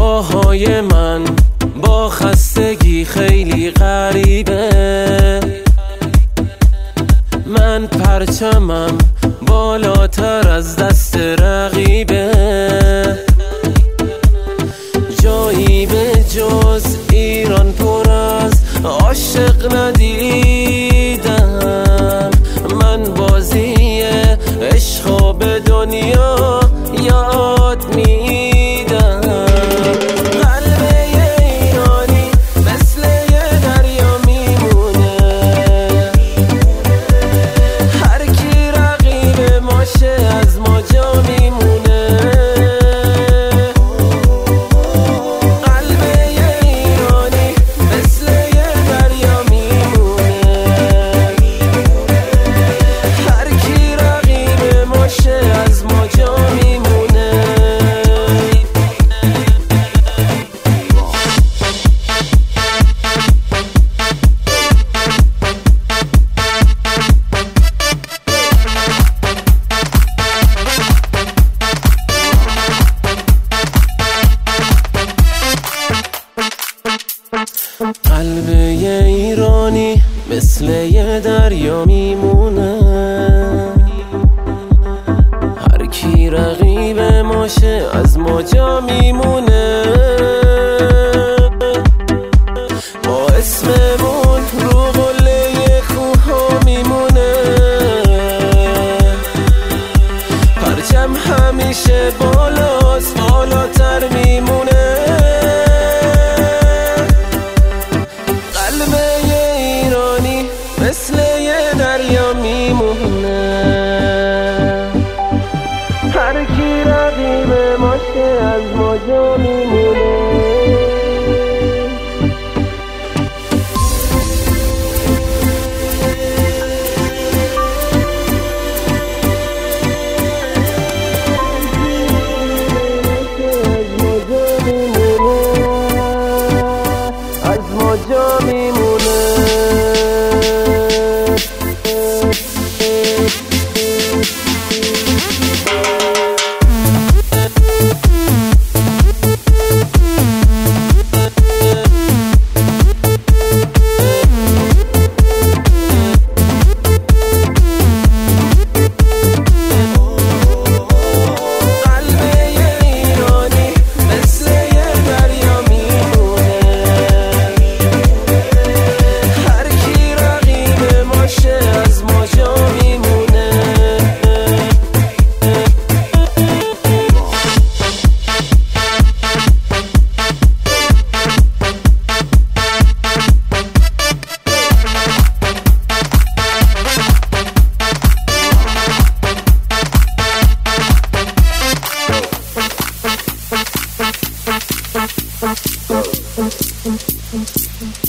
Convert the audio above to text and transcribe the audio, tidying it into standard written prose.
پاهای من با خستگی خیلی غریبه. من پرچمم بالاتر از دست رقیبه. جایی به جز ایران پر از عاشق ندیدم. من بازی عشق به دنیا یاد میدم. قلب ایرانی مثل یه دریا میمونه. هر کی رقیب ماشه از ما جا میمونه. قلب ایرانی مثل یه دریا میمونه. هر کی رقیب ماشه از ما جا میمونه. قلب ایرانی مثل یه دریا میمونه. هر کی رقیب ماشه از ما جا میمونه. ما اسممون رو قله کوها میمونه. پرچم همیشه بالاست، بالاتر میمونه. مثل یه دریا میمونه. هر کی رقیب ماشه از ما جا میمونه. از ما جا میمونه. Go.